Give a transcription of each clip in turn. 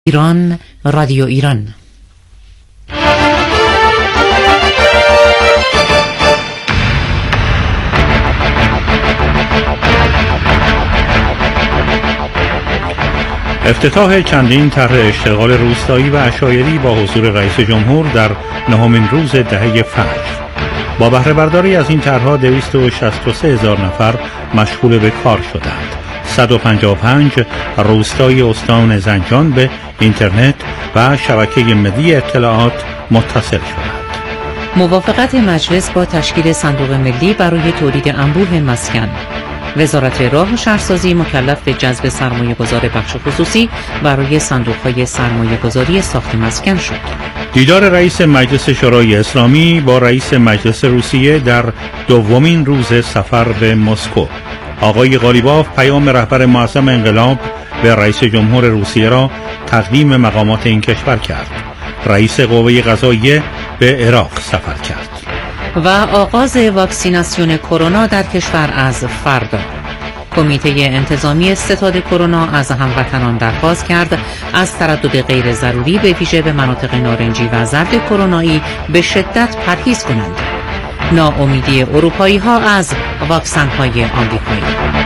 ایران، رادیو ایران. افتتاح چندین طرح اشتغال روستایی و عشایری با حضور رئیس جمهور در نهمین روز دهه فجر. با بهره برداری از این طرح‌ها 263,000 نفر مشغول به کار شدند. 155 روستای استان زنجان به اینترنت و شبکه ملی اطلاعات متصل شدند. موافقت مجلس با تشکیل صندوق ملی برای تولید انبوه مسکن. وزارت راه و شهرسازی مکلف به جذب سرمایه‌گذار بخش خصوصی برای صندوق‌های سرمایه‌گذاری ساخت مسکن شد. دیدار رئیس مجلس شورای اسلامی با رئیس مجلس روسیه در دومین روز سفر به مسکو. آقای قالیباف پیام رهبر معظم انقلاب به رئیس جمهور روسیه را تقدیم مقامات این کشور کرد. رئیس قوه قضاییه به عراق سفر کرد. و آغاز واکسیناسیون کرونا در کشور از فردا. کمیته انتظامی ستاد کرونا از هموطنان درخواست کرد از تردد غیر ضروری به ویژه به مناطق نارنجی و زرد کرونایی به شدت پرهیز کنند. ناامیدی اروپایی ها از واکسن های آمریکایی.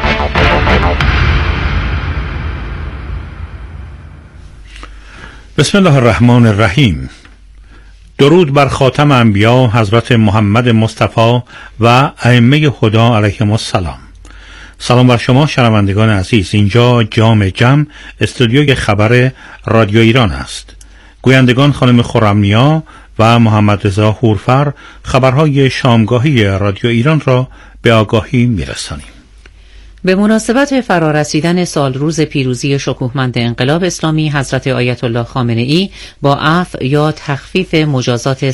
بسم الله الرحمن الرحیم. درود بر خاتم انبیا حضرت محمد مصطفی و ائمه هدی علیهم السلام. سلام بر شما شنوندگان عزیز. اینجا جام جم استودیوی خبر رادیو ایران است. گویندگان خانم خرمنیا و محمد رضا هورفر خبرهای شامگاهی رادیو ایران را به آگاهی میرسانیم. به مناسبت فرارسیدن سال روز پیروزی شکوهمند انقلاب اسلامی حضرت آیت الله خامنه ای با عفو یا تخفیف مجازات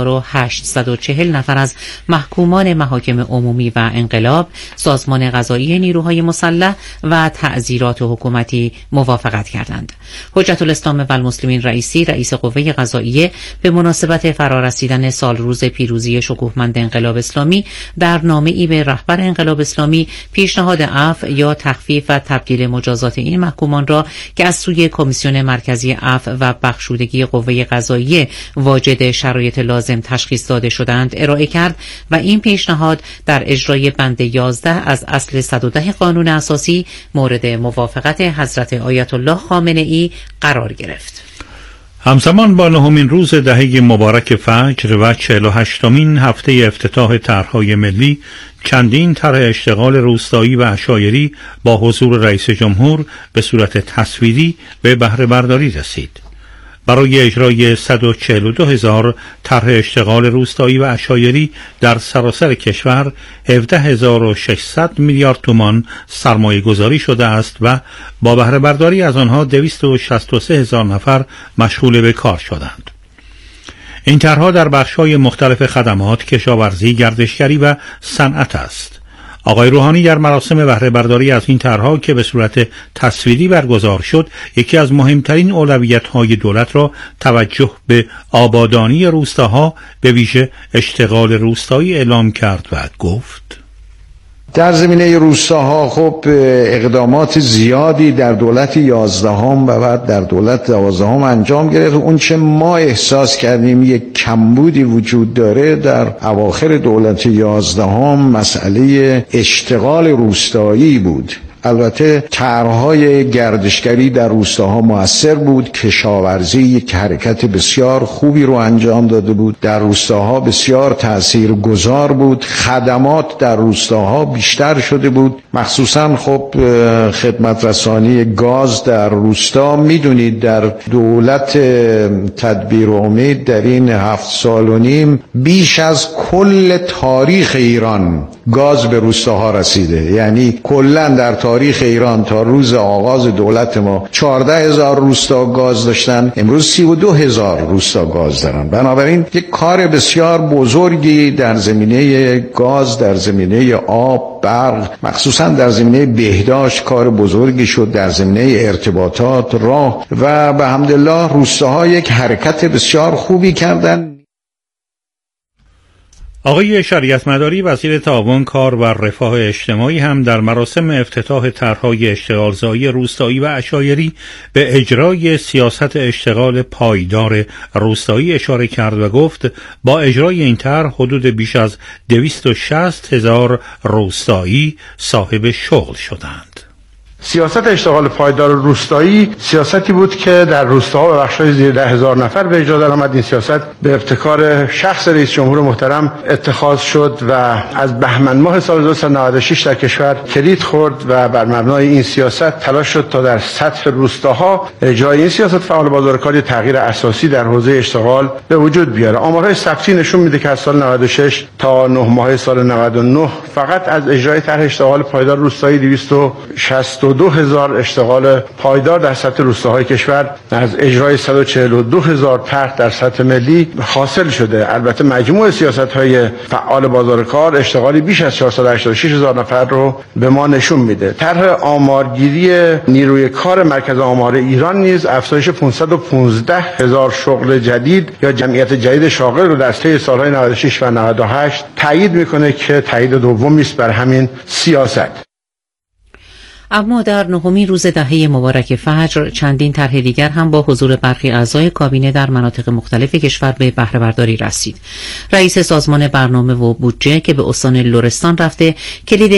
3840 نفر از محکومان محاکم عمومی و انقلاب، سازمان قضایی نیروهای مسلح و تعزیرات حکومتی موافقت کردند. حجت الاسلام و المسلمین رئیسی، رئیس قوه قضاییه، به مناسبت فرارسیدن سال روز پیروزی شکوهمند انقلاب اسلامی در نامه‌ای به رهبر انقلاب اسلامی پیشنهاد عفو یا تخفیف و تبدیل مجازات این محکومان را که از سوی کمیسیون مرکزی عفو و بخشودگی قوه قضاییه واجد شرایط لازم تشخیص داده شدند ارائه کرد و این پیشنهاد در اجرای بند 11 از اصل 110 قانون اساسی مورد موافقت حضرت آیت الله خامنه ای قرار گرفت. همزمان با نهمین روز دهه مبارک فجر و 48مین هفته افتتاح طرح‌های ملی، چندین طرح اشتغال روستایی و عشایری با حضور رئیس جمهور به صورت تصویری به بهره برداری رسید. برای اجرای 142,000 طرح اشتغال روستایی و عشایری در سراسر کشور 17,600 میلیارد تومان سرمایه گذاری شده است و با بهره برداری از آنها 263,000 نفر مشغول به کار شدند. این طرح‌ها در بخش‌های مختلف خدمات، کشاورزی، گردشگری و صنعت است. آقای روحانی در مراسم بهره برداری از این طرح‌ها که به صورت تصویری برگزار شد، یکی از مهمترین اولویت‌های دولت را توجه به آبادانی روستاها به ویژه اشتغال روستایی اعلام کرد و گفت: در زمینه روستاها خب اقدامات زیادی در دولت 11 و بعد در دولت 12 انجام گرفت. اون چه ما احساس کردیم یک کمبودی وجود داره در اواخر دولت 11 مسئله اشتغال روستایی بود. البته طرح‌های گردشگری در روستاها مؤثر بود. کشاورزی یک حرکت بسیار خوبی رو انجام داده بود، در روستاها بسیار تاثیرگذار بود. خدمات در روستاها بیشتر شده بود، مخصوصا خب خدمت رسانی گاز در روستا. میدونید در دولت تدبیر امید در این 7 سال و نیم بیش از کل تاریخ ایران گاز به روستاها رسیده. یعنی کلا در تاریخ ایران تا روز آغاز دولت ما 14,000 روستا گاز داشتن، امروز 32,000 روستا گاز دارن. بنابراین یک کار بسیار بزرگی در زمینه گاز، در زمینه آب، برق، مخصوصا در زمینه بهداشت کار بزرگی شد، در زمینه ارتباطات، راه و به حمدالله روستاها یک حرکت بسیار خوبی کردن. آقای شریعت مداری وزیر تعاون کار و رفاه اجتماعی هم در مراسم افتتاح طرح‌های اشتغالزایی روستایی و عشایری به اجرای سیاست اشتغال پایدار روستایی اشاره کرد و گفت با اجرای این طرح حدود بیش از 260,000 روستایی صاحب شغل شدند. سیاست اشتغال پایدار روستایی سیاستی بود که در روستاها و بخش‌های زیر 10,000 نفر به اجرا درآمد. این سیاست به ابتکار شخص رئیس جمهور محترم اتخاذ شد و از بهمن ماه سال 1996 در کشور کلید خورد و بر مبنای این سیاست تلاش شد تا در سطح روستاها اجرای این سیاست فعال بازارکاری تغییر اساسی در حوزه اشتغال به وجود بیاره. آمارهای ثبتی نشون میده که از سال 96 تا 9 ماه سال 99 فقط از اجرای طرح اشتغال پایدار روستایی 262,000 اشتغال پایدار در سطح روستاهای کشور از اجرای 142,000 طرح در سطح ملی حاصل شده. البته مجموع سیاست‌های فعال بازار کار اشتغالی بیش از 486,000 نفر رو به ما نشون میده. طرح آمارگیری نیروی کار مرکز آمار ایران نیز افزایش 515,000 شغل جدید یا جمعیت جدید شاغل رو در طی سال‌های 96 و 98 تایید میکنه که تایید دومی است بر همین سیاست. اما در نهمین روز دهه مبارک فجر چندین طرح دیگر هم با حضور برخی اعضای کابینه در مناطق مختلف کشور به بهره برداری رسید. رئیس سازمان برنامه و بودجه که به استان لرستان رفته کلید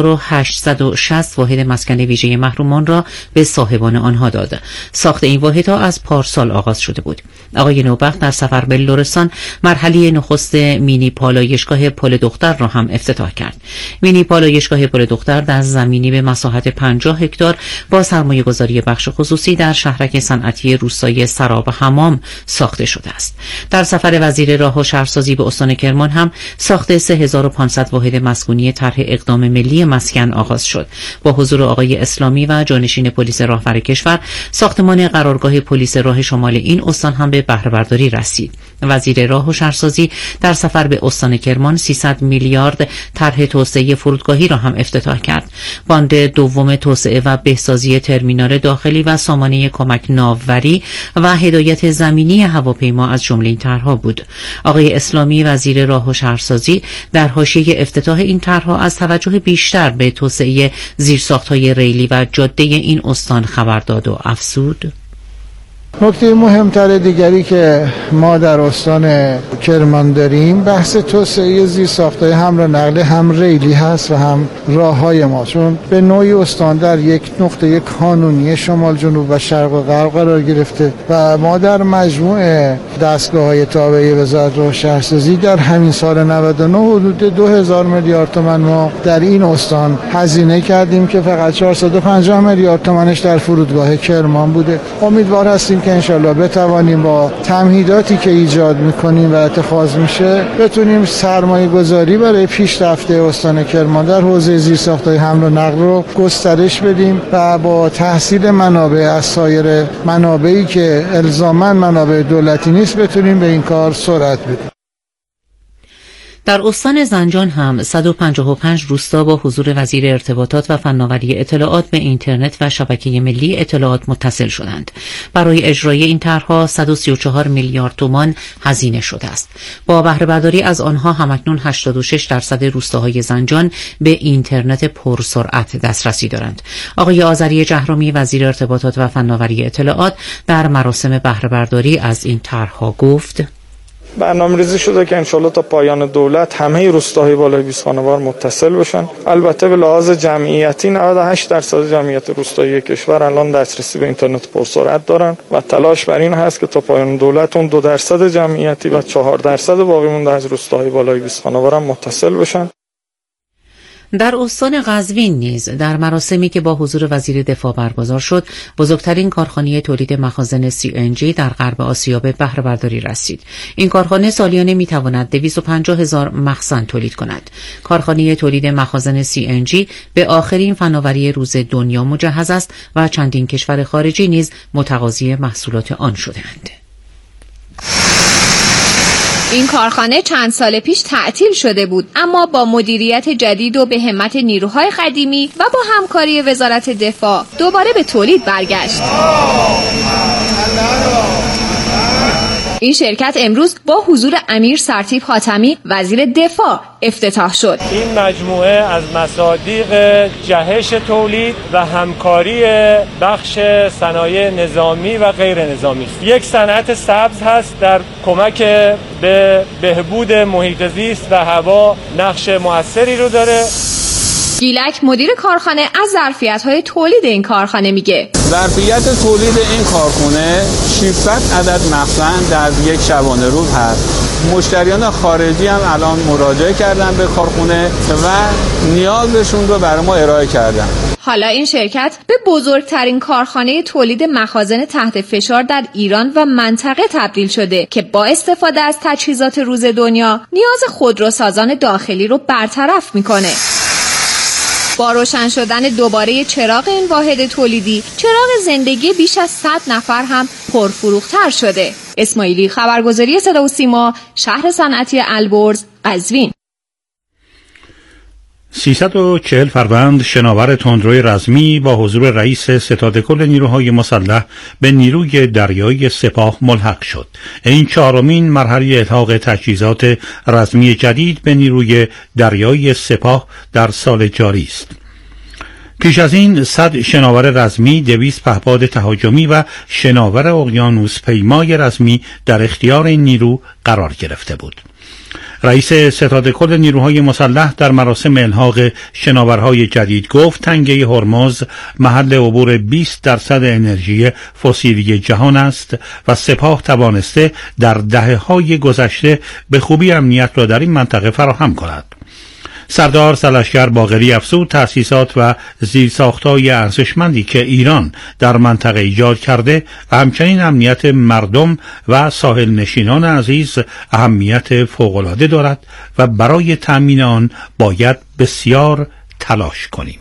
1860 واحد مسکن ویژه محرومان را به صاحبان آنها داد. ساخت این واحدها از پارسال آغاز شده بود. آقای نوبخت در سفر به لرستان مرحله نخست مینی پالایشگاه پل دختر را هم افتتاح کرد. مینی پالایشگاه پل دختر در زمینی به مساحت 50 هکتار با سرمایه‌گذاری بخش خصوصی در شهرک صنعتی روستایی سراب حمام ساخته شده است. در سفر وزیر راه و شهرسازی به استان کرمان هم ساخت 3500 واحد مسکونی طرح اقدام ملی مسکن آغاز شد. با حضور آقای اسلامی و جانشین پلیس راهور کشور ساختمان قرارگاه پلیس راه شمال این استان هم به بهره برداری رسید. وزیر راه و شهرسازی در سفر به استان کرمان 300 میلیارد طرح توسعه فرودگاهی را هم افتتاح کرد. باند دوم توسعه و بهسازی ترمینال داخلی و سامانه کمک ناوبری و هدایت زمینی هواپیما از جمله این طرح‌ها بود. آقای اسلامی وزیر راه و شهرسازی در حاشیه افتتاح این طرح‌ها از توجه بیشتر به توسعه زیرساخت‌های ریلی و جاده این استان خبر داد و افزود: نکته مهمتر دیگری که ما در استان کرمان داریم بحث توسعه زیرساخت‌های حمل و نقل هم ریلی هست و هم راه‌های ما، چون به نوعی استان در یک نقطه کانونی شمال جنوب و شرق و غرب قرار گرفته و ما در مجموع دستگاه‌های تابع وزارت راه و شهرسازی در همین سال 99 حدود 2000 میلیارد تومان ما در این استان هزینه کردیم که فقط 450 میلیارد تومانش در فرودگاه کرمان بوده. امیدوار هستیم که انشالله بتوانیم با تمهیداتی که ایجاد میکنیم و اتخاذ میشه بتونیم سرمایه گذاری برای پیشرفت استان کرمان در حوزه زیرساخت‌های حمل و نقل رو گسترش بدیم و با تحصیل منابع از سایر منابعی که الزاماً منابع دولتی نیست بتونیم به این کار سرعت بدیم. در استان زنجان هم 155 روستا با حضور وزیر ارتباطات و فناوری اطلاعات به اینترنت و شبکه ملی اطلاعات متصل شدند. برای اجرای این طرح‌ها 134 میلیارد تومان هزینه شده است. با بهره برداری از آنها همکنون 86% روستاهای زنجان به اینترنت پرسرعت دسترسی دارند. آقای آذری جهرومی وزیر ارتباطات و فناوری اطلاعات در مراسم بهره برداری از این طرح‌ها گفت: برنامه‌ریزی شده که انشالله تا پایان دولت همه روستاهای بالای 20 خانوار متصل بشن. البته به لحاظ جمعیتی 98% جمعیت روستایی کشور الان دسترسی به اینترنت پرسرعت دارن و تلاش بر این هست که تا پایان دولت اون 2% جمعیتی و 4% باقی مونده از روستاهای بالای 20 خانوار هم متصل بشن. در استان قزوین نیز در مراسمی که با حضور وزیر دفاع برگزار شد بزرگترین کارخانه تولید مخازن CNG در غرب آسیا به بهره برداری رسید. این کارخانه سالیانه میتواند 250,000 مخزن تولید کند. کارخانه تولید مخازن CNG به آخرین فناوری روز دنیا مجهز است و چندین کشور خارجی نیز متقاضی محصولات آن شده‌اند. این کارخانه چند سال پیش تعطیل شده بود، اما با مدیریت جدید و به همت نیروهای قدیمی و با همکاری وزارت دفاع دوباره به تولید برگشت. این شرکت امروز با حضور امیر سرتیپ حاتمی وزیر دفاع افتتاح شد. این مجموعه از مصادیق جهش تولید و همکاری بخش صنایع نظامی و غیر نظامی است. یک صنعت سبز هست در کمک به بهبود محیط زیست و هوا نقش موثری رو داره. گیلک مدیر کارخانه از ظرفیت‌های تولید این کارخانه میگه. ظرفیت تولید این کارخانه 600 عدد مخزن در یک شبانه روز هست. مشتریان خارجی هم الان مراجعه کردن به کارخانه و نیازشون رو برای ما ارائه کردن. حالا این شرکت به بزرگترین کارخانه تولید مخازن تحت فشار در ایران و منطقه تبدیل شده که با استفاده از تجهیزات روز دنیا نیاز خودروسازان داخلی رو برطرف میکنه. با روشن شدن دوباره چراغ این واحد تولیدی، چراغ زندگی بیش از 100 نفر هم پرفروختر شده. اسماعیلی، خبرگزاری صدا و سیما، شهر صنعتی البرز، قزوین. 340 فروند شناور تندروی رزمی با حضور رئیس ستاد کل نیروهای مسلح به نیروی دریایی سپاه ملحق شد. این چهارمین مرحله الحاق تجهیزات رزمی جدید به نیروی دریایی سپاه در سال جاری است. پیش از این 100 شناور رزمی، 200 پهپاد تهاجمی و شناور اقیانوس پیمای رزمی در اختیار این نیرو قرار گرفته بود. رئیس ستاد کل نیروهای مسلح در مراسم الحاق شناورهای جدید گفت تنگه هرمز محل عبور 20% انرژی فسیلی جهان است و سپاه توانسته در دهه‌های گذشته به خوبی امنیت را در این منطقه فراهم کند. سردار سرلشکر باقری افزود تأسیسات و زیرساخت‌های ارزشمندی که ایران در منطقه ایجاد کرده و همچنین امنیت مردم و ساحل نشینان عزیز اهمیت فوق‌العاده دارد و برای تأمین آن باید بسیار تلاش کنیم.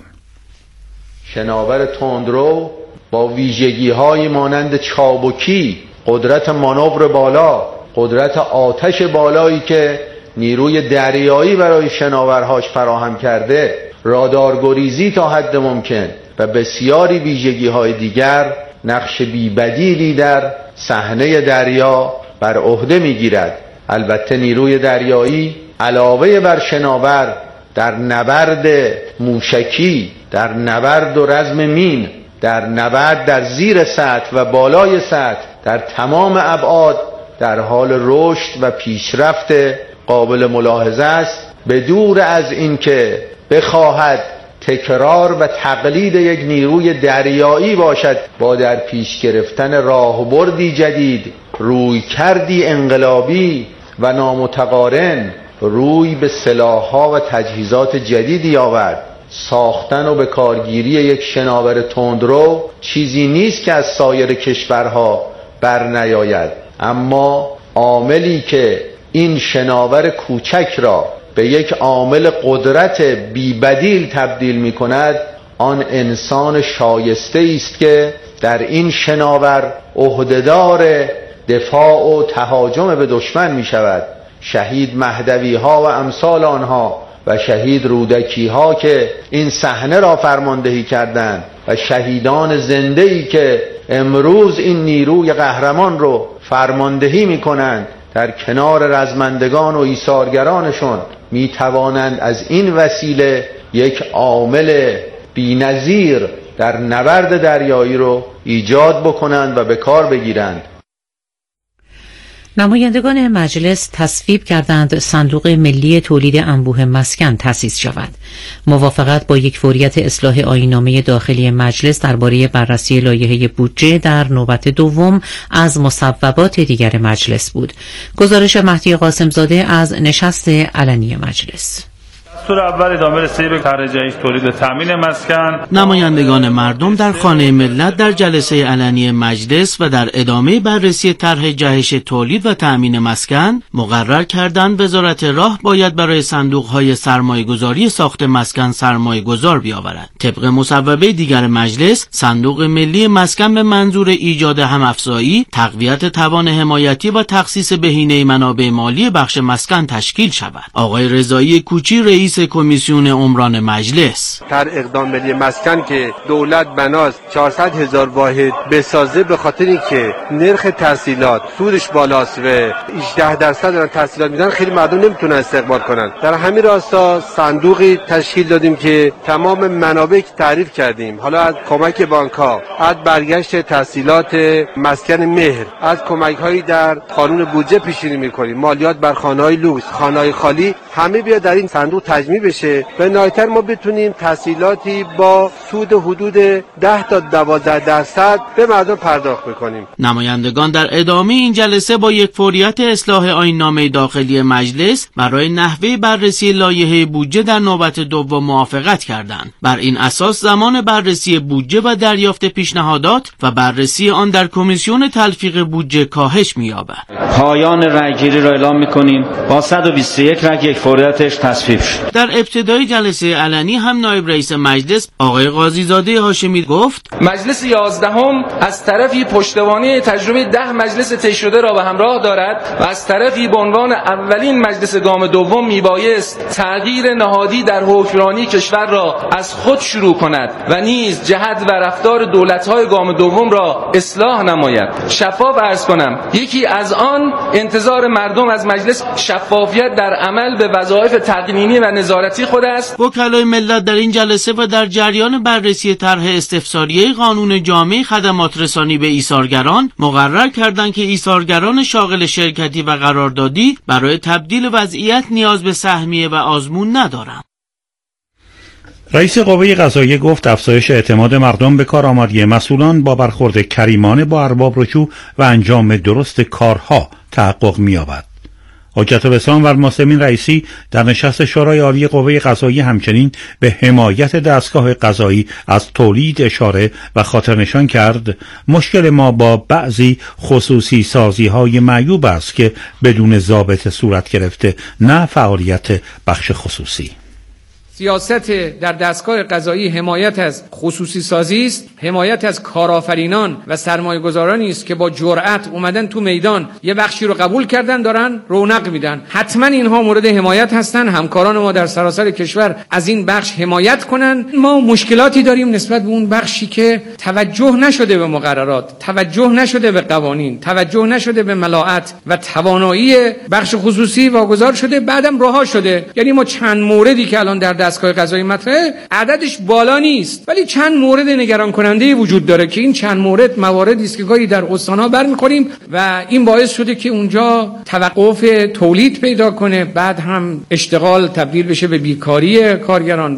شناور تندرو با ویژگی‌های مانند چابکی، قدرت مانور بالا، قدرت آتش بالایی که نیروی دریایی برای شناورهاش فراهم کرده، رادارگریزی تا حد ممکن و بسیاری ویژگی‌های دیگر نقش بی‌بدیلی در صحنه دریا بر عهده می‌گیرد. البته نیروی دریایی علاوه بر شناور در نبرد موشکی، در نبرد و رزم مین، در نبرد در زیر سطح و بالای سطح در تمام ابعاد در حال رشد و پیشرفت قابل ملاحظه است، به دور از اینکه بخواهد تکرار و تقلید یک نیروی دریایی باشد با در پیش گرفتن راهبردی جدید، رویکردی انقلابی و نامتقارن روی به سلاح‌ها و تجهیزات جدیدی آورد. ساختن و به کارگیری یک شناور تندرو چیزی نیست که از سایر کشورها بر نیاید، اما عاملی که این شناور کوچک را به یک عامل قدرت بی‌بدیل تبدیل می کند، آن انسان شایسته است که در این شناور عهدهدار دفاع و تهاجم به دشمن می شود. شهید مهدوی ها و امثال آنها و شهید رودکی ها که این صحنه را فرماندهی کردند و شهیدان زنده‌ای که امروز این نیروی قهرمان رو فرماندهی می کنند، در کنار رزمندگان و ایثارگرانشون می توانند از این وسیله یک عامل بی‌نظیر در نبرد دریایی رو ایجاد بکنند و به کار بگیرند. نمایندگان مجلس تصویب کردند صندوق ملی تولید انبوه مسکن تأسیس شود. موافقت با یک فوریت اصلاح آیین‌نامه داخلی مجلس درباره بررسی لایحه بودجه در نوبت دوم از مصوبات دیگر مجلس بود. گزارش مهدی قاسمزاده از نشست علنی مجلس. دستور اول ادامه رسیدگی به طرح جدید تولید و تامین مسکن. نمایندگان مردم در خانه ملت در جلسه علنی مجلس و در ادامه بررسی طرح جهش تولید و تامین مسکن مقرر کردند وزارت راه باید برای صندوق‌های سرمایه‌گذاری ساخت مسکن سرمایه‌گذار بیاورد. طبق مصوبه دیگر مجلس، صندوق ملی مسکن به منظور ایجاد همافزایی، تقویت توان حمایتی و تخصیص بهینه منابع مالی بخش مسکن تشکیل شود. آقای رضایی کوچی رئیس رئیس کمیسیون عمران مجلس. در اقدام ملی مسکن که دولت بناست 400,000 واحد بسازه به خاطر اینکه نرخ تحصیلات سودش بالاست و 18% دارن تحصیلات میدن، خیلی مردم نمیتونن استقبال کنن. در همین راستا صندوقی تشکیل دادیم که تمام منابع تعریف کردیم، حالا از کمک بانک‌ها، از برگشت تحصیلات مسکن مهر، از کمک‌هایی در قانون بودجه پیش‌بینی می‌کنیم، مالیات بر خانه‌های لوکس، خانه‌های خالی، همه بیا در این صندوق تجمیع بشه و نهایتاً ما بتونیم تحصیلاتی با سود حدود 10 تا 12% به مردم پرداخت بکنیم. نمایندگان در ادامه این جلسه با یک فوریت اصلاح آیین‌نامه داخلی مجلس برای نحوه بررسی لایحه بودجه در نوبت دوم موافقت کردند. بر این اساس زمان بررسی بودجه و دریافت پیشنهادات و بررسی آن در کمیسیون تلفیق بودجه کاهش می‌یابد. پایان رأیگیری را اعلام می‌کنیم. با 121 رأی یک فوریتش تصویب شد. در ابتدای جلسه علنی هم نایب رئیس مجلس آقای قاضیزاده هاشمی گفت مجلس 11 از طرفی پشتوانه تجربه 10 مجلس طی شده را به همراه دارد و از طرفی به عنوان اولین مجلس گام دوم میبایست تغییر نهادی در حکمرانی کشور را از خود شروع کند و نیز جهت و رفتار دولت‌های گام دوم را اصلاح نماید. شفاف عرض کنم، یکی از آن انتظار مردم از مجلس شفافیت در عمل به وظایف تقنینی و نظارتی خود است. وکلای ملت در این جلسه و در جریان بررسی طرح استفساریه قانون جامع خدمات رسانی به ایثارگران مقرر کردند که ایثارگران شاغل شرکتی و قراردادی برای تبدیل وضعیت نیاز به سهمیه و آزمون ندارند. رئیس قوه قضاییه گفت افزایش اعتماد مردم به کارآمدی مسئولان با برخورد کریمانه با ارباب رجوع و انجام درست کارها تحقق می‌یابد. حجت الاسلام و المسلمین رئیسی در نشست شورای عالی قوه قضاییه همچنین به حمایت دستگاه قضایی از تولید اشاره و خاطر نشان کرد مشکل ما با بعضی خصوصی سازی های معیوب است که بدون ضابط صورت گرفته، نه فعالیت بخش خصوصی. سیاست در دستگاه قضایی حمایت از خصوصی سازی است، حمایت از کارآفرینان و سرمایه‌گذارانی است که با جرأت اومدن تو میدان یه بخشی رو قبول کردن دارن رونق میدن. حتما اینها مورد حمایت هستن. همکاران ما در سراسر کشور از این بخش حمایت کنن. ما مشکلاتی داریم نسبت به اون بخشی که توجه نشده به مقررات، توجه نشده به قوانین، توجه نشده به ملاءت و توانایی بخش خصوصی واگذار شده، بعدم رها شده. یعنی ما چند موردی که الان در دستگاه قضایی مطرحه عددش بالا نیست، ولی چند مورد نگران کننده وجود داره که این چند مورد مواردی است که گاهی در استان‌ها برمی‌خوریم و این باعث شده که اونجا توقف تولید پیدا کنه، بعد هم اشتغال تبدیل بشه به بیکاری کارگران.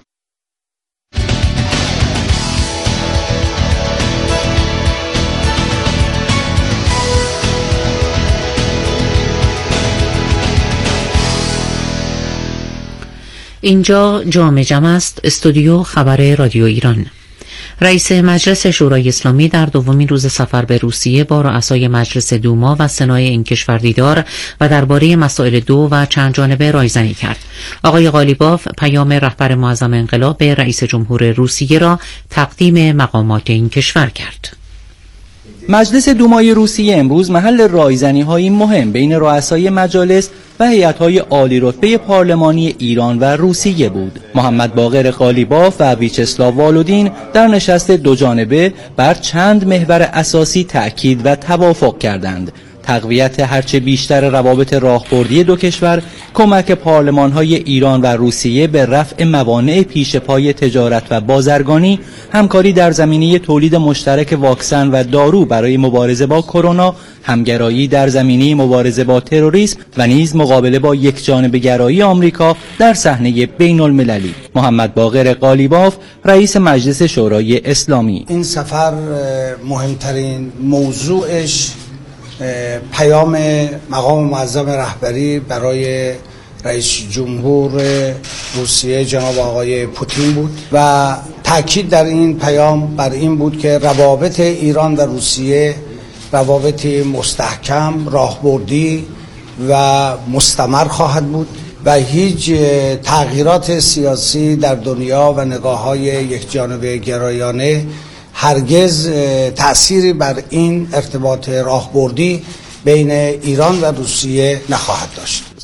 اینجا جامع جمع است، استودیو خبر رادیو ایران. رئیس مجلس شورای اسلامی در دومین روز سفر به روسیه با رؤسای مجلس دوما و سنای این کشور دیدار و درباره مسائل دو و چند جانبه رایزنی کرد. آقای قالیباف پیام رهبر معظم انقلاب به رئیس جمهور روسیه را تقدیم مقامات این کشور کرد. مجلس دومای روسیه امروز محل رایزنی‌های مهم بین رؤسای مجالس و هیئت‌های عالی رتبه پارلمانی ایران و روسیه بود. محمد باقر قالیباف و ویچسلاو والودین در نشست دوجانبه بر چند محور اساسی تأکید و توافق کردند. تقویت هرچه بیشتر روابط راهبردی دو کشور، کمک پارلمان‌های ایران و روسیه به رفع موانع پیش پای تجارت و بازرگانی، همکاری در زمینه تولید مشترک واکسن و دارو برای مبارزه با کرونا، همگرایی در زمینه مبارزه با تروریسم و نیز مقابله با یکجانبه‌گرایی آمریکا در صحنه بین‌المللی. محمد باقر قالیباف رئیس مجلس شورای اسلامی: این سفر مهمترین موضوعش پیام مقام معظم رهبری برای رئیس جمهور روسیه جناب آقای پوتین بود و تاکید در این پیام بر این بود که روابط ایران و روسیه روابطی مستحکم، راهبردی و مستمر خواهد بود و هیچ تغییرات سیاسی در دنیا و نگاه‌های یکجانبه گرایانه هرگز تأثیری بر این ارتباط راهبردی بین ایران و روسیه نخواهد داشت.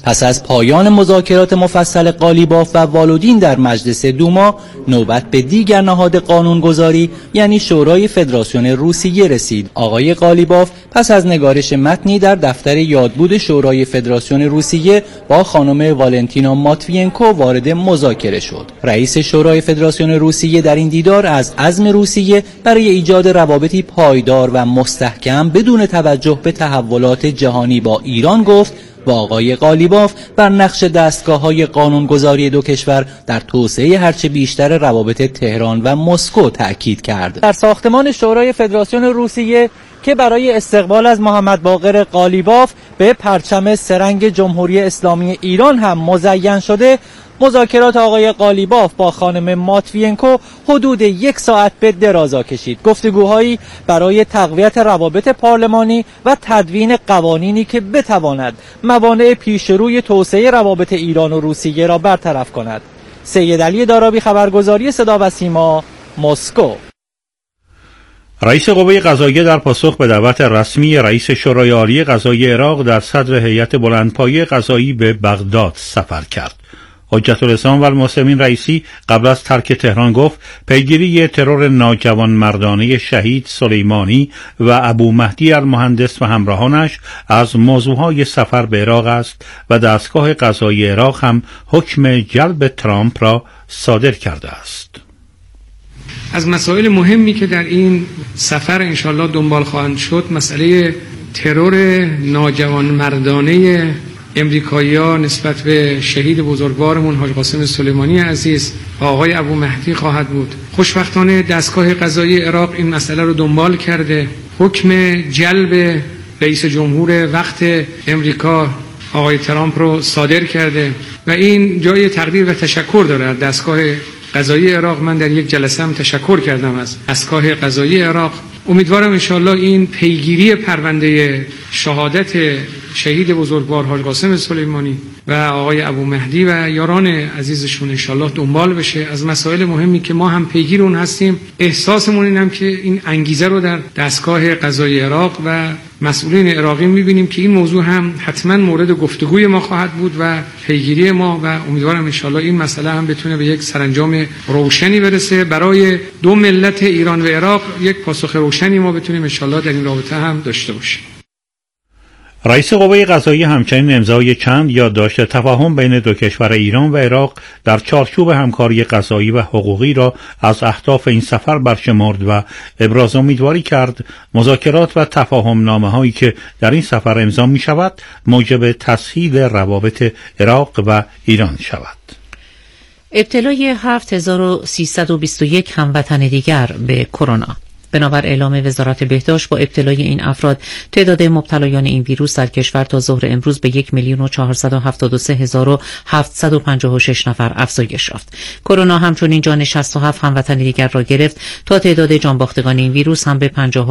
پس از پایان مذاکرات مفصل قالیباف و والودین در مجلس دوما، نوبت به دیگر نهاد قانونگذاری یعنی شورای فدراسیون روسیه رسید. آقای قالیباف پس از نگارش متنی در دفتر یادبود شورای فدراسیون روسیه با خانم والنتینا ماتوینکو وارد مذاکره شد. رئیس شورای فدراسیون روسیه در این دیدار از عزم روسیه برای ایجاد روابطی پایدار و مستحکم بدون توجه به تحولات جهانی با ایران گفت و آقای قالیباف بر نقش دستگاه‌های قانونگذاری دو کشور در توسعه هرچه بیشتر روابط تهران و مسکو تأکید کرد. در ساختمان شورای فدراسیون روسیه که برای استقبال از محمد باقر قالیباف به پرچم سه‌رنگ جمهوری اسلامی ایران هم مزین شده، مذاکرات آقای قالیباف با خانم ماتوینکو حدود 1 ساعت به درازا کشید. گفتگوهایی برای تقویت روابط پارلمانی و تدوین قوانینی که بتواند موانع پیشروی توسعه روابط ایران و روسیه را برطرف کند. سید علی دارابی، خبرگزاری صدا و سیما، مسکو. رئیس قوه قضاییه در پاسخ به دعوت رسمی رئیس شورای عالی قضایی عراق در صدر هیئت بلندپایه قضایی به بغداد سفر کرد. حجت الاسلام و المسلمین رئیسی قبل از ترک تهران گفت پیگیری ترور ناجوانمردانه شهید سلیمانی و ابو مهدی المهندس و همراهانش از موضوعهای سفر به عراق است و دستگاه قضایی عراق هم حکم جلب ترامپ را صادر کرده است. از مسائل مهمی که در این سفر انشالله دنبال خواهند شد مسئله ترور ناجوانمردانه امریکایی‌ها نسبت به شهید بزرگوارمون حاج قاسم سلیمانی عزیز و آقای ابو مهدی خواهد بود. خوشبختانه دستگاه قضایی عراق این مسئله رو دنبال کرده، حکم جلب رئیس جمهور وقت امریکا آقای ترامپ رو صادر کرده و این جای تقدیر و تشکر داره. دستگاه قضایی عراق، من در یک جلسه هم تشکر کردم از دستگاه قضایی عراق. امیدوارم انشالله این پیگیری پرونده شهادت شهید بزرگوار حاج قاسم سلیمانی و آقای ابو مهدی و یاران عزیزشون انشالله دنبال بشه. از مسائل مهمی که ما هم پیگیر اون هستیم، احساسمون اینم که این انگیزه رو در دستگاه قضایی عراق و مسئولین عراقی میبینیم که این موضوع هم حتما مورد گفتگوی ما خواهد بود و پیگیری ما و امیدوارم انشالله این مسئله هم بتونه به یک سرانجام روشنی برسه برای دو ملت ایران و عراق. یک پاسخ روشنی ما بتونیم انشالله در این رابطه هم داشته باشیم. رئیس قوه قضاییه همچنین امضای چند یادداشت تفاهم بین دو کشور ایران و عراق در چارچوب همکاری قضایی و حقوقی را از اهداف این سفر برشمرد و ابراز امیدواری کرد مذاکرات و تفاهم نامه هایی که در این سفر امضا می شود موجب تسهیل روابط عراق و ایران شود. ابتلای 7321 هموطن دیگر به کرونا. بنابر اعلام وزارت بهداشت با ابتلای این افراد تعداد مبتلایان این ویروس در کشور تا ظهر امروز به 1,473,756 نفر افزایش یافت. کرونا همچنین جان 67 هموطن دیگر را گرفت تا تعداد جانباختگان این ویروس هم به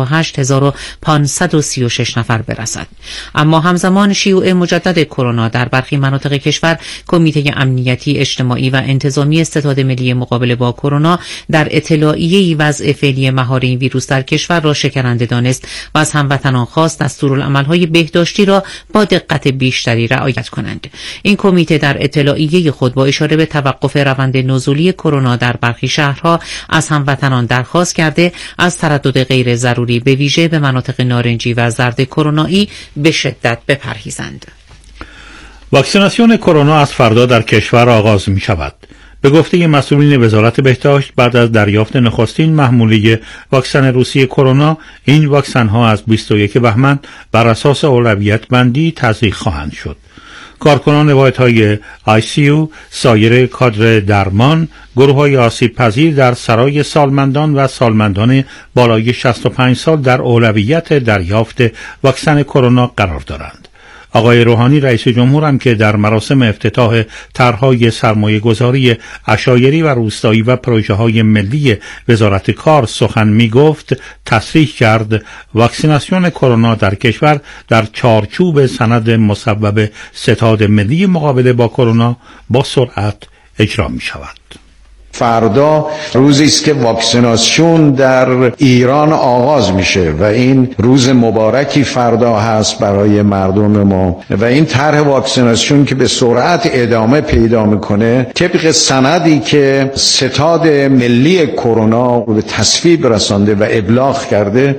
58,536 نفر برسد. اما همزمان شیوع مجدد کرونا در برخی مناطق کشور، کمیته امنیتی اجتماعی و انتظامی ستاد ملی مقابله با کرونا در اطلاعیه‌ای وضع فعلی مهار این ویروس در کشور را شکننده دانست و از هموطنان خواست دستورالعمل‌های بهداشتی را با دقت بیشتری رعایت کنند. این کمیته در اطلاعیه خود با اشاره به توقف روند نزولی کرونا در برخی شهرها از هموطنان درخواست کرده از تردد غیر ضروری به ویژه به مناطق نارنجی و زرد کرونایی به شدت بپرهیزند. واکسیناسیون کرونا از فردا در کشور آغاز می شود. به گفته مسئولین وزارت بهداشت بعد از دریافت نخستین محموله واکسن روسی کرونا، این واکسن ها از 21 بهمن بر اساس اولویت بندی تزریق خواهند شد. کارکنان واحدهای ICU، سایر کادر درمان، گروه‌های آسیب پذیر در سرای سالمندان و سالمندان بالای 65 سال در اولویت دریافت واکسن کرونا قرار دارند. آقای روحانی رئیس جمهور هم که در مراسم افتتاح طرح‌های سرمایه‌گذاری عشایری و روستایی و پروژه‌های ملی وزارت کار سخن می‌گفت، تصریح کرد واکسیناسیون کرونا در کشور در چارچوب سند مصوب ستاد ملی مقابله با کرونا با سرعت اجرا می‌شود. فردا روزی است که واکسیناسیون در ایران آغاز میشه و این روز مبارکی فردا هست برای مردم ما و این طرح واکسیناسیون که به سرعت ادامه پیدا میکنه طبق سندی که ستاد ملی کرونا به تصویب رسانده و ابلاغ کرده.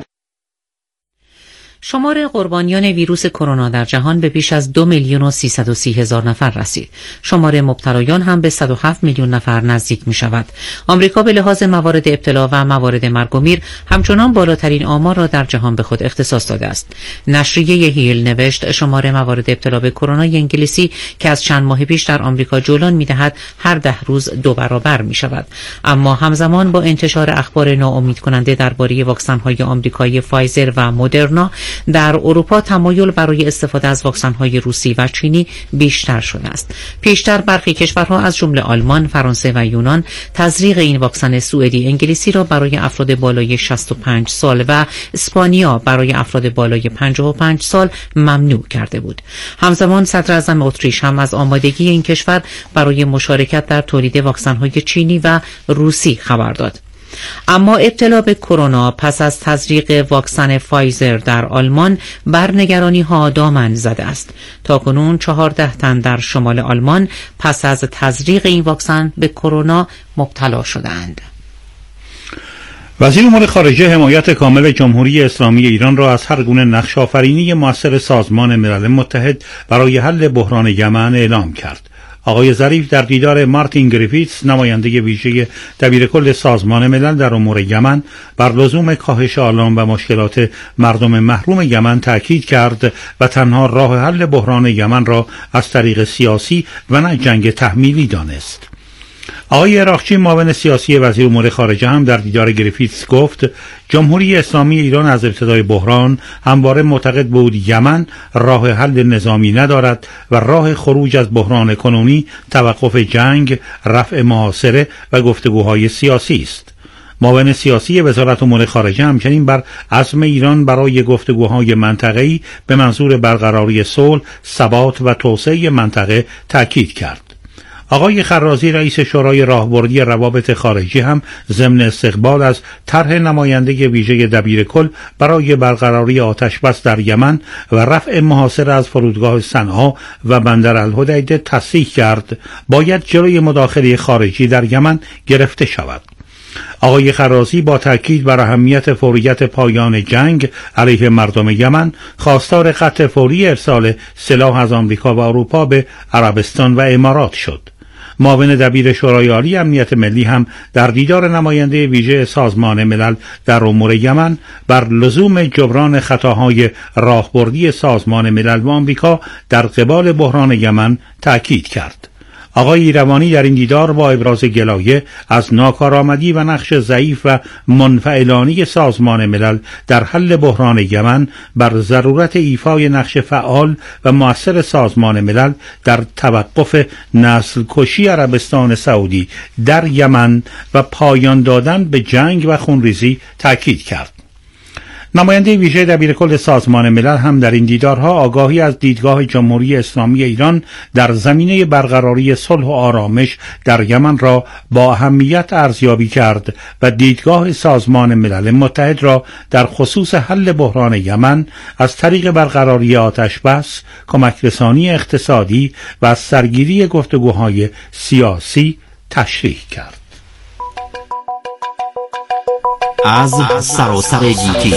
شمار قربانیان ویروس کرونا در جهان به بیش از 2,330,000 نفر رسید. شمار مبتلایان هم به 107 میلیون نفر نزدیک می شود. آمریکا به لحاظ موارد ابتلا و موارد مرگ و میر همچنان بالاترین آمار را در جهان به خود اختصاص داده است. نشریه هیل نوشت شمار موارد ابتلا به کرونا انگلیسی که از چند ماه پیش در آمریکا جولان می دهد هر 10 روز 2 برابر می شود. اما همزمان با انتشار اخبار ناامید کننده درباره واکسن‌های آمریکایی فایزر و مدرنا، در اروپا تمایل برای استفاده از واکسن‌های روسی و چینی بیشتر شده است. پیشتر برخی کشورها از جمله آلمان، فرانسه و یونان تزریق این واکسن سوئدی انگلیسی را برای افراد بالای 65 سال و اسپانیا برای افراد بالای 55 سال ممنوع کرده بود. همزمان صدر اعظم اتریش هم از آمادگی این کشور برای مشارکت در تولید واکسن‌های چینی و روسی خبر داد. اما ابتلا به کرونا پس از تزریق واکسن فایزر در آلمان بر نگرانی‌ها دامن زده است. تاکنون 14 تن در شمال آلمان پس از تزریق این واکسن به کرونا مبتلا شدند. وزیر امور خارجه حمایت کامل جمهوری اسلامی ایران را از هر گونه نقش‌آفرینی مؤثر سازمان ملل متحد برای حل بحران یمن اعلام کرد. آقای ظریف در دیدار مارتین گریفیتس نماینده ویژه دبیرکل سازمان ملل در امور یمن بر لزوم کاهش آلام و مشکلات مردم محروم یمن تاکید کرد و تنها راه حل بحران یمن را از طریق سیاسی و نه جنگ تحمیلی دانست. آقای عراقچی معاون سیاسی وزیر امور خارجه هم در دیدار گریفیتس گفت جمهوری اسلامی ایران از ابتدای بحران همواره معتقد بود یمن راه حل نظامی ندارد و راه خروج از بحران کنونی توقف جنگ، رفع محاصره و گفتگوهای سیاسی است. معاون سیاسی وزارت امور خارجه همچنین بر عزم ایران برای گفتگوهای منطقه‌ای به منظور برقراری صلح، ثبات و توسعه منطقه تاکید کرد. آقای خرازی رئیس شورای راهبردی روابط خارجی هم ضمن استقبال از طرح نماینده ویژه دبیرکل برای برقراری آتشبس در یمن و رفع محاصره از فرودگاه صنعا و بندر الحدیده تصریح کرد باید جلوی مداخله خارجی در یمن گرفته شود. آقای خرازی با تاکید بر اهمیت فوریت پایان جنگ علیه مردم یمن خواستار قطع فوری ارسال سلاح از آمریکا و اروپا به عربستان و امارات شد. معاون دبیر شورای عالی امنیت ملی هم در دیدار نماینده ویژه سازمان ملل در امور یمن بر لزوم جبران خطاهای راهبردی سازمان ملل و آمریکا در قبال بحران یمن تاکید کرد. آقای ایروانی در این دیدار با ابراز گلایه از ناکارآمدی و نقش ضعیف و منفعلانه سازمان ملل در حل بحران یمن بر ضرورت ایفای نقش فعال و مؤثر سازمان ملل در توقف نسل کشی عربستان سعودی در یمن و پایان دادن به جنگ و خونریزی تاکید کرد. نماینده ویژه دبیرکل سازمان ملل هم در این دیدارها آگاهی از دیدگاه جمهوری اسلامی ایران در زمینه برقراری صلح و آرامش در یمن را با اهمیت ارزیابی کرد و دیدگاه سازمان ملل متحد را در خصوص حل بحران یمن از طریق برقراری آتشبس، کمک رسانی اقتصادی و از سرگیری گفتگوهای سیاسی تشریح کرد. از سراسر گیتی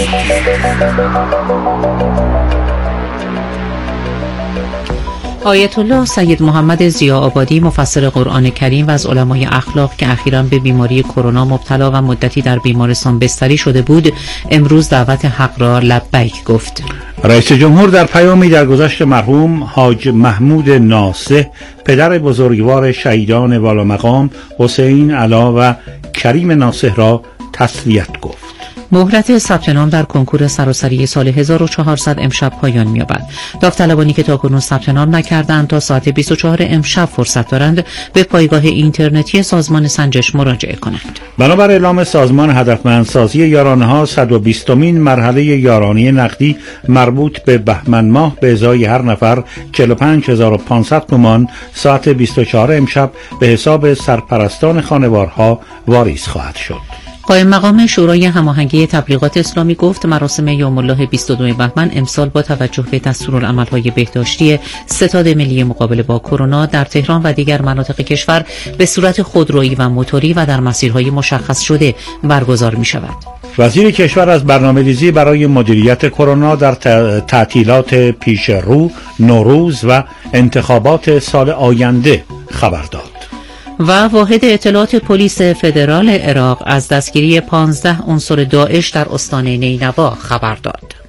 آیت الله سید محمد ضیاء‌آبادی مفسر قرآن کریم و از علمای اخلاق که اخیراً به بیماری کرونا مبتلا و مدتی در بیمارستان بستری شده بود، امروز دعوت حق را لبیک گفت. رئیس جمهور در پیامی درگذشت مرحوم حاج محمود ناصح پدر بزرگوار شهیدان والامقام حسین علا و کریم ناصح را تسلیت گفت. مهلت ثبت نام در کنکور سراسری سال 1400 امشب پایان می‌یابد. داوطلبانی که تاکنون ثبت نام نکردند تا ساعت 24 امشب فرصت دارند به پایگاه اینترنتی سازمان سنجش مراجعه کنند. بنابر اعلام سازمان هدفمندسازی یارانه‌ها 120مین مرحله یارانه نقدی مربوط به بهمن ماه به ازای هر نفر 45500 تومان ساعت 24 امشب به حساب سرپرستان خانوارها واریز خواهد شد. قائم مقام شورای هماهنگی تبلیغات اسلامی گفت مراسم یوم الله 22 بهمن امسال با توجه به دستورالعمل‌های بهداشتی ستاد ملی مقابله با کرونا در تهران و دیگر مناطق کشور به صورت خودرویی و موتوری و در مسیرهای مشخص شده برگزار می‌شود. وزیر کشور از برنامه‌ریزی برای مدیریت کرونا در تعطیلات پیش رو، نوروز و انتخابات سال آینده خبر داد. و واحد اطلاعات پلیس فدرال عراق از دستگیری 15 عنصر داعش در استان نینوا خبر داد.